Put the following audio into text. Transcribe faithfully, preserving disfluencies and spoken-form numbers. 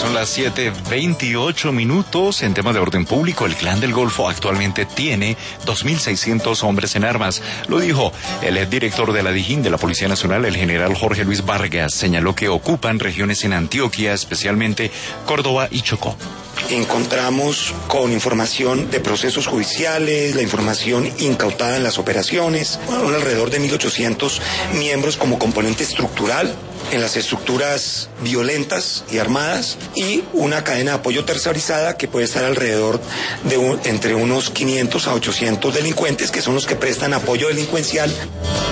Son las siete veintiocho minutos. En tema de orden público, el Clan del Golfo actualmente tiene dos mil seiscientos hombres en armas. Lo dijo el exdirector de la Dijín de la Policía Nacional, el general Jorge Luis Vargas. Señaló que ocupan regiones en Antioquia, especialmente Córdoba y Chocó. Encontramos con información de procesos judiciales, la información incautada en las operaciones, bueno, alrededor de mil ochocientos miembros como componente estructural en las estructuras violentas y armadas, y una cadena de apoyo tercerizada que puede estar alrededor de un, entre unos quinientos a ochocientos delincuentes, que son los que prestan apoyo delincuencial.